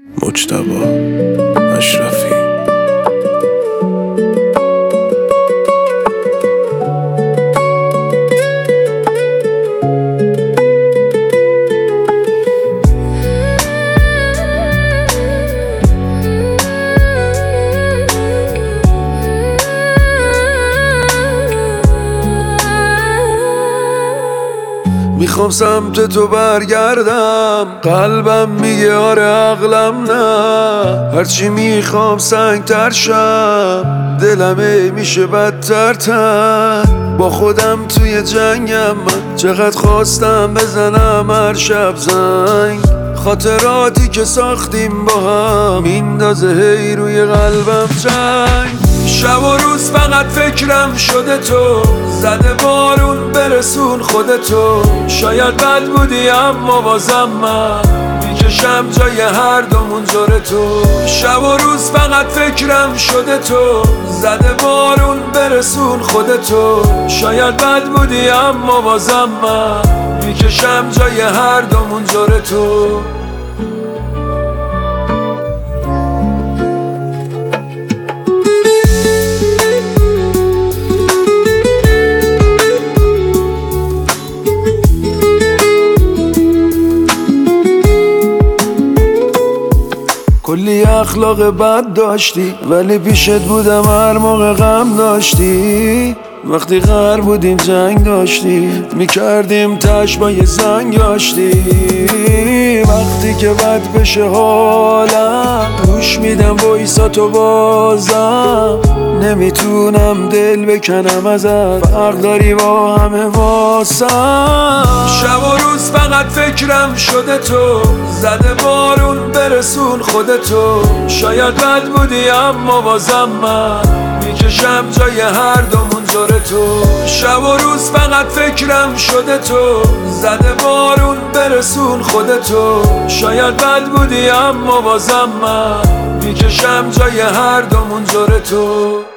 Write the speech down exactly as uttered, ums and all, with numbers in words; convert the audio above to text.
مجتبی اشرفی. میخوام سمت تو برگردم، قلبم میگه آره عقلم نه. هرچی میخوام سنگ تر شم، دلم میشه بدتر تر. با خودم توی جنگم، من چقدر خواستم بزنم هر شب زنگ. خاطراتی که ساختیم با هم میندازه هی روی قلبم جنگ. شب و روز فقط فکرم شده تو، زده بارون برسون خودتو. شاید بد بودی اما بازم من میکشم جای هر دومون جور تو. شب و روز فقط فکرم شده تو، زده بارون برسون خودتو. شاید بد بودی اما بازم من میکشم جای هر دومون جور تو. کلی اخلاق بد داشتی، ولی پیشت بودم هر موقع غم داشتی. وقتی غر بودیم جنگ داشتی، میکردیم تش با یه زنگ داشتی. وقتی که بد بشه حالم، گوش میدم وایساتو بازم. نمیتونم دل بکنم ازت، فرق داری با همه واسم. شب و روز فقط فکرم شده تو، زده بارون برسون خودتو. شاید بد بودی اما بازم من میکشم جای هر دومون جور تو. شب و روز فقط فکرم شده تو، زده بارون برسون خودتو. شاید بد بودی اما بازم من میکشم جای هر دومون جور تو.